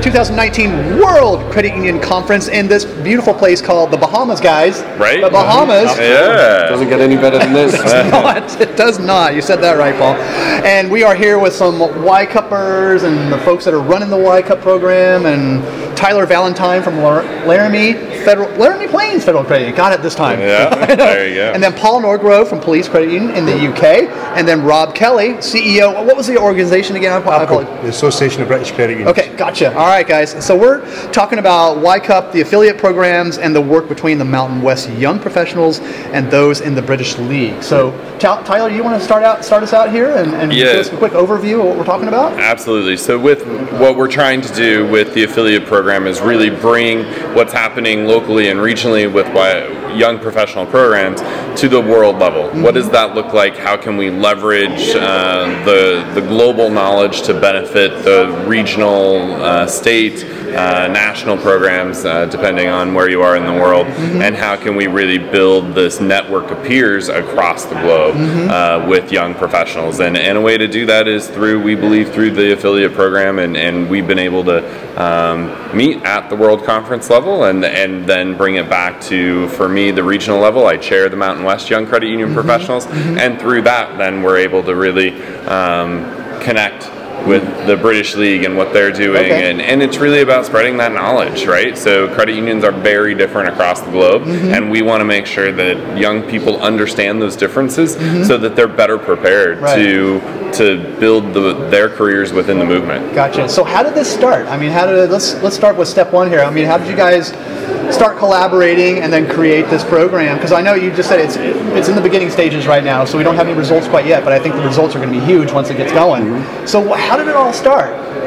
2019 World Credit Union Conference in this beautiful place called the Bahamas, guys. Right? The Bahamas. Yeah. Doesn't get any better than this. It does not. You said that right, Paul. And we are here with some Y-Cuppers and the folks that are running the Y-Cup program, and Tyler Valentine from Laramie Plains Federal Credit Union. Got it this time. Yeah, there you go. And then Paul Norgrove from Police Credit Union in the UK. And then Rob Kelly, CEO. What was the organization again? The Association of British Credit Unions. Okay, gotcha. All right, guys. So we're talking about Y-Cup, the affiliate programs, and the work between the Mountain West young professionals and those in the British League. So, Tyler, you want to start us out here and give us a quick overview of what we're talking about? Absolutely. So with what we're trying to do with the affiliate program is really bring what's happening locally and regionally with young professional programs to the world level. Mm-hmm. What does that look like? How can we leverage the global knowledge to benefit the regional, state, national programs, depending on where you are in the world, and how can we really build this network of peers across the globe with young professionals? And a way to do that is we believe through the affiliate program, and we've been able to meet at the World Conference level and then bring it back to, for me, the regional level. I chair the Mountain West Young Credit Union Professionals, and through that, then we're able to really connect with the British League and what they're doing, and it's really about spreading that knowledge, right? So credit unions are very different across the globe, and we want to make sure that young people understand those differences so that they're better prepared to build their careers within the movement. Gotcha. So how did this start? I mean, let's start with step one here. I mean, how did you guys start collaborating and then create this program? Because I know you just said it's in the beginning stages right now, so we don't have any results quite yet, but I think the results are going to be huge once it gets going. So how did it all start?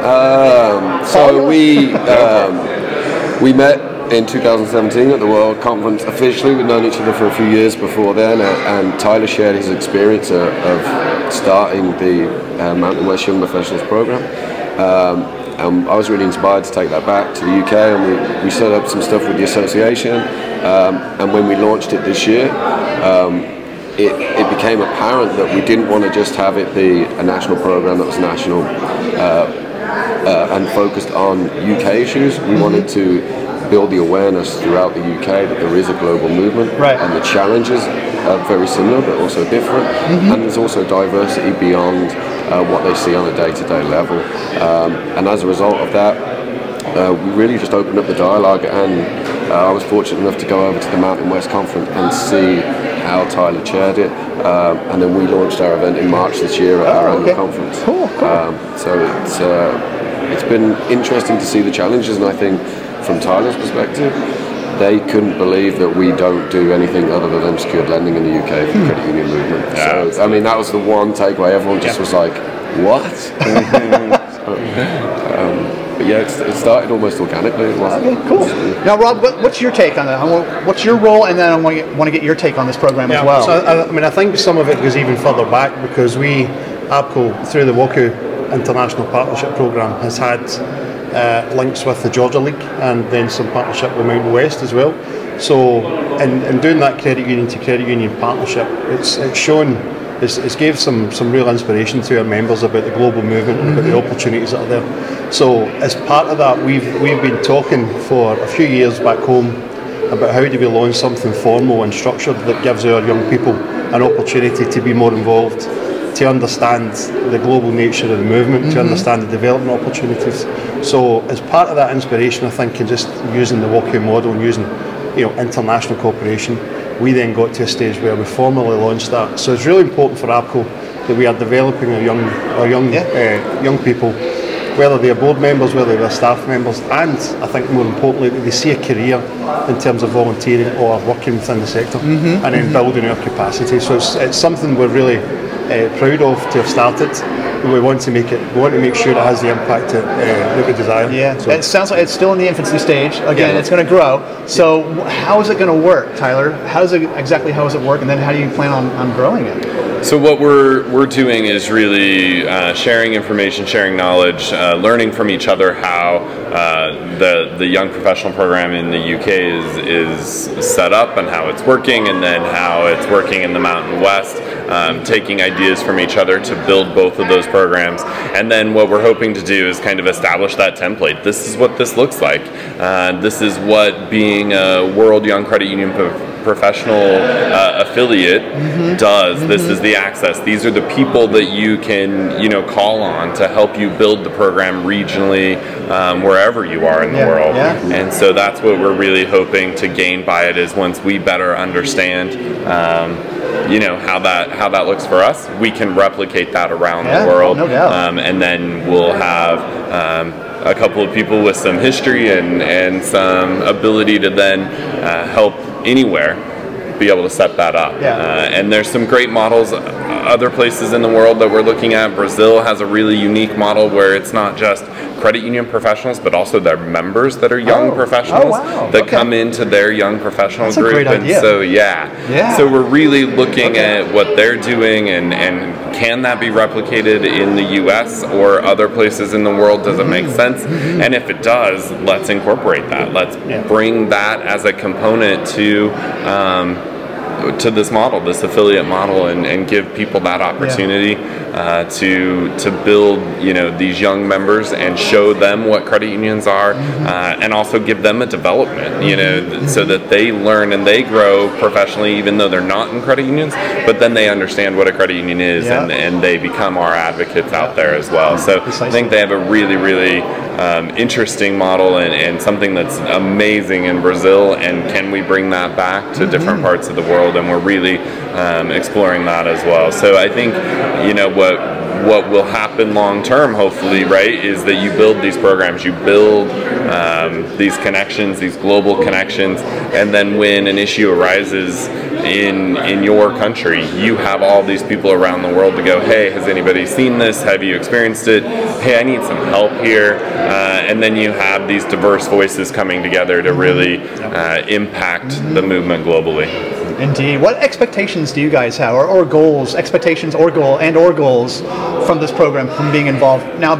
We met in 2017 at the World Conference. Officially, we'd known each other for a few years before then, and Tyler shared his experience of starting the Mountain West Young Professionals program. I was really inspired to take that back to the UK, and we set up some stuff with the association, and when we launched it this year, it became apparent that we didn't want to just have it be a national program that was national and focused on UK issues. We wanted to build the awareness throughout the UK that there is a global movement, and the challenges are very similar but also different, and there's also diversity beyond what they see on a day-to-day level, and as a result of that, we really just opened up the dialogue, and I was fortunate enough to go over to the Mountain West Conference and see how Tyler chaired it, and then we launched our event in March this year at our annual conference. Cool. So it's been interesting to see the challenges, and I think from Tyler's perspective, they couldn't believe that we don't do anything other than unsecured lending in the UK for the credit union movement. Yeah. So, I mean, that was the one takeaway. Everyone just was like, what? But yeah, it started almost organically. Okay, cool. Now, Rob, what's your take on that? What's your role? And then I want to get your take on this program as well. So, I think some of it goes even further back, because APCO, through the WOCU International Partnership Program, has had links with the Georgia League, and then some partnership with Mountain West as well. So in doing that credit union to credit union partnership, it's gave some real inspiration to our members about the global movement and about the opportunities that are there. So as part of that, we've been talking for a few years back home about how do we launch something formal and structured that gives our young people an opportunity to be more involved, to understand the global nature of the movement, to understand the development opportunities. So as part of that inspiration, I think, in just using the WOCU model and using international cooperation, we then got to a stage where we formally launched that. So it's really important for APCO that we are developing our young people, whether they're board members, whether they're staff members, and I think more importantly that they see a career in terms of volunteering or working within the sector, and then building our capacity. So it's something we're really proud of to have started. We want to make sure it has the impact that we desire. Yeah, so it sounds like it's still in the infancy stage. Again, it's going to grow. So how is it going to work, Tyler? How does it work, and then how do you plan on growing it? So what we're doing is really sharing information, sharing knowledge, learning from each other how the young professional program in the UK is set up and how it's working, and then how it's working in the Mountain West. taking ideas from each other to build both of those programs. And then what we're hoping to do is kind of establish that template. This is what this looks like. This is what being a World Young Credit Union professional affiliate does. This is the access. These are the people that you can, call on to help you build the program regionally, wherever you are in the world. And so that's what we're really hoping to gain by it, is once we better understand how that looks for us, we can replicate that around the world. No doubt. And then we'll have a couple of people with some history and some ability to then help anywhere be able to set that up. And there's some great models other places in the world that we're looking at. Brazil has a really unique model where it's not just credit union professionals, but also their members that are young professionals that come into their young professional That's group. A great idea. So so we're really looking at what they're doing and can that be replicated in the US or other places in the world? Does it make sense? And if it does, let's incorporate that. Let's bring that as a component to this model, this affiliate model, and give people that opportunity to build, these young members and show them what credit unions are, and also give them a development, so that they learn and they grow professionally, even though they're not in credit unions, but then they understand what a credit union is, and they become our advocates out there as well. So I think they have a really, really interesting model and something that's amazing in Brazil, and can we bring that back to different parts of the world? And we're really exploring that as well. So I think, what will happen long term, hopefully, right, is that you build these programs, you build these connections, these global connections, and then when an issue arises in your country, you have all these people around the world to go, hey, has anybody seen this? Have you experienced it? Hey, I need some help here. And then you have these diverse voices coming together to really impact the movement globally. Indeed. What expectations do you guys have, or goals, expectations or goals from this program, from being involved?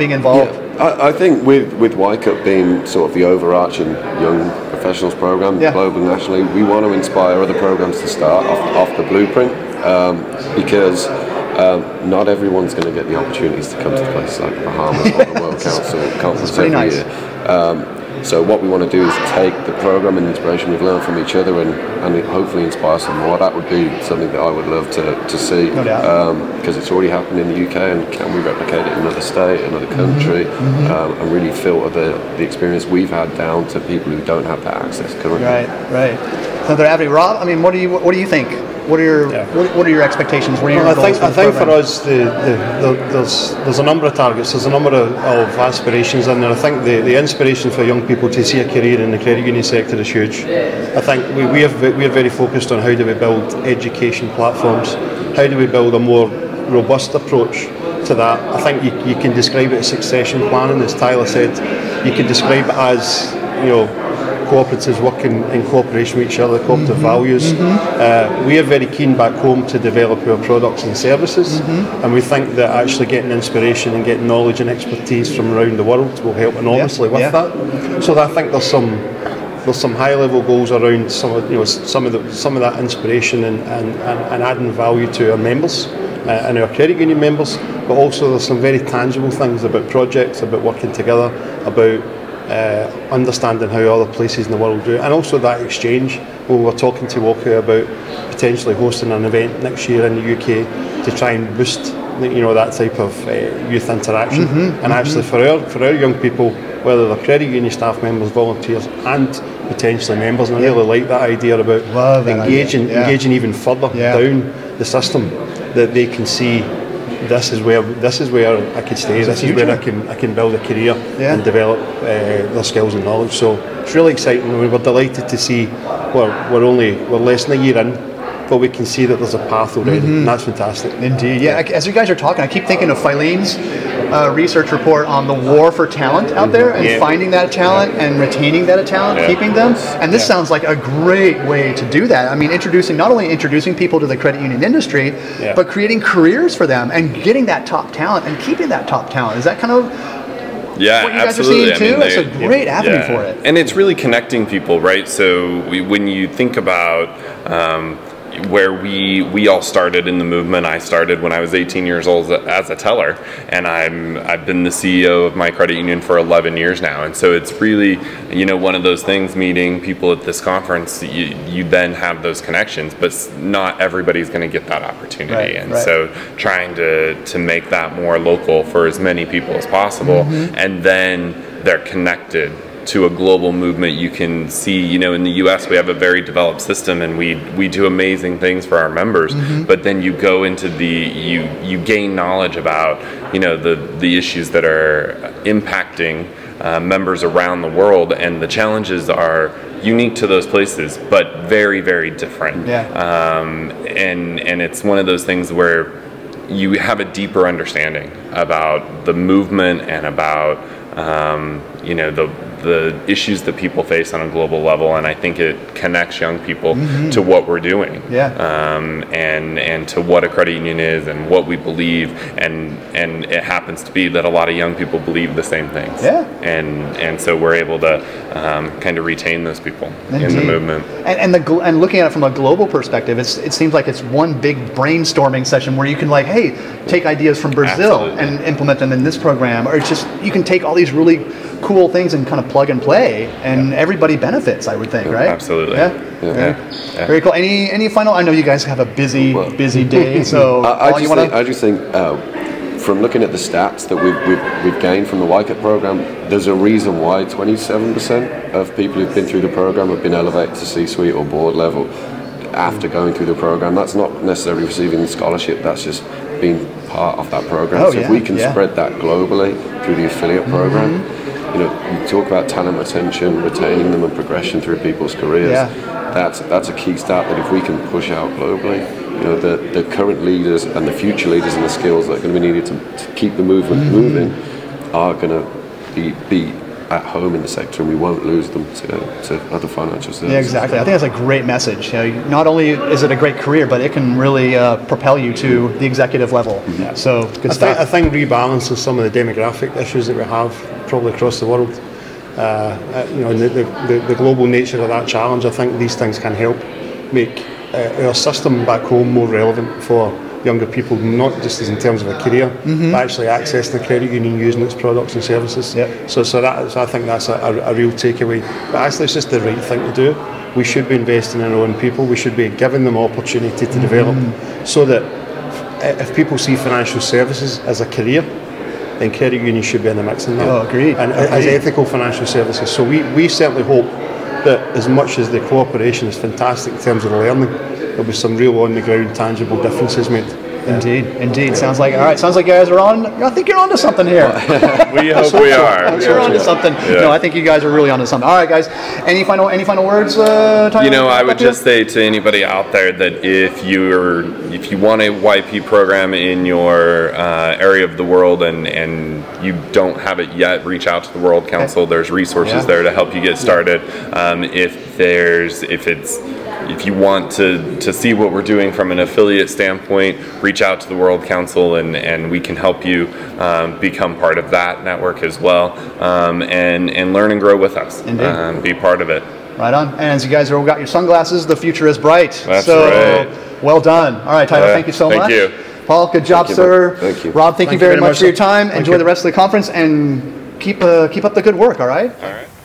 I think with YCUP being sort of the overarching young professionals program, globally, nationally, we want to inspire other programs to start off the blueprint, because not everyone's going to get the opportunities to come to places like Bahamas or the World Council Conference every year. So what we want to do is take the program and the inspiration we've learned from each other and hopefully inspire some more. That would be something that I would love to see, because it's already happened in the UK, and can we replicate it in another state, another country, and really filter the experience we've had down to people who don't have that access currently. Right. Another avenue. Rob, I mean, what do you think? What are your expectations? What are your goals I think for us, there's a number of targets. There's a number of aspirations in there. I think the inspiration for young people to see a career in the credit union sector is huge. I think we are very focused on how do we build education platforms. How do we build a more robust approach to that? I think you can describe it as succession planning, as Tyler said. You can describe it as cooperatives working in cooperation with each other, cooperative values. We are very keen back home to develop our products and services, and we think that actually getting inspiration and getting knowledge and expertise from around the world will help enormously with that. So I think there's some high level goals around some of that inspiration and adding value to our members and our credit union members, but also there's some very tangible things about projects, about working together, about understanding how other places in the world do it, and also that exchange. We were talking to WOCU about potentially hosting an event next year in the UK to try and boost that type of youth interaction, and actually for our young people, whether they're credit union staff members, volunteers, and potentially members, and I really like that idea about engaging even further down the system, that they can see this is where I could stay. This is where I can build a career and develop their skills and knowledge. So it's really exciting. We were delighted to see we're less than a year in, but we can see that there's a path already, and that's fantastic. Indeed, as you guys are talking, I keep thinking of Filene's research report on the war for talent out there, and finding that talent and retaining that talent, keeping them. And this sounds like a great way to do that. I mean, not only introducing people to the credit union industry, but creating careers for them and getting that top talent and keeping that top talent. Is that kind of what you guys absolutely. are seeing too? It's a great avenue for it. And it's really connecting people, right? So when you think about where we all started in the movement. I started when I was 18 years old as a teller, and I've been the CEO of my credit union for 11 years now. And so it's really, one of those things, meeting people at this conference, you then have those connections, but not everybody's going to get that opportunity. So trying to make that more local for as many people as possible, and then they're connected to a global movement. You can see, in the US we have a very developed system, and we do amazing things for our members, but then you go into you gain knowledge about, the issues that are impacting members around the world, and the challenges are unique to those places, but very, very different. And it's one of those things where you have a deeper understanding about the movement and about the issues that people face on a global level, and I think it connects young people to what we're doing, and to what a credit union is and what we believe, and it happens to be that a lot of young people believe the same things, and so we're able to kind of retain those people in the movement. And looking at it from a global perspective, it seems like it's one big brainstorming session where you can take ideas from Brazil and implement them in this program, or it's just you can take all these really cool things and kind of plug and play, and everybody benefits, I would think, right? Absolutely. Very cool. Any final? I know you guys have a busy day, so I just think from looking at the stats that we've gained from the YCAP program, there's a reason why 27% of people who've been through the program have been elevated to C-suite or board level after going through the program. That's not necessarily receiving the scholarship, that's just being part of that program. So if we can spread that globally through the affiliate program, you talk about talent retention, retaining them, and progression through people's careers. That's a key stat that if we can push out globally, the current leaders and the future leaders and the skills that are going to be needed to keep the movement moving are going to be at home in the sector, and we won't lose them to other financial services. Yeah, exactly. I think that's a great message. Not only is it a great career, but it can really propel you to the executive level. So good stuff. I think rebalances some of the demographic issues that we have probably across the world. And the global nature of that challenge, I think these things can help make our system back home more relevant for younger people, not just in terms of a career, but actually accessing the credit union, using its products and services. So I think that's a real takeaway. But actually, it's just the right thing to do. We should be investing in our own people. We should be giving them opportunity to develop, so that if people see financial services as a career, then credit unions should be in the mix in that. Agreed. And as ethical financial services. So we certainly hope that as much as the cooperation is fantastic in terms of the learning, there'll be some real on the ground tangible differences made. Indeed. Sounds like you guys are on. I think you're onto something here. We hope we are. You're onto something. No, I think you guys are really onto something. All right, guys. Any final words? Tyler, I would just say to anybody out there that if you want a YP program in your area of the world and you don't have it yet, reach out to the World Council. There's resources there to help you get started. If you want to see what we're doing from an affiliate standpoint, reach out to the World Council, and we can help you become part of that network as well, and learn and grow with us. Be part of it. Right on. And as you guys have got your sunglasses, the future is bright. That's right. Well done. All right, Tyler, thank you so much. Thank you. Paul, good job, sir. Thank you. Rob, thank you very much for your time. Enjoy the rest of the conference, and keep up the good work, all right? All right.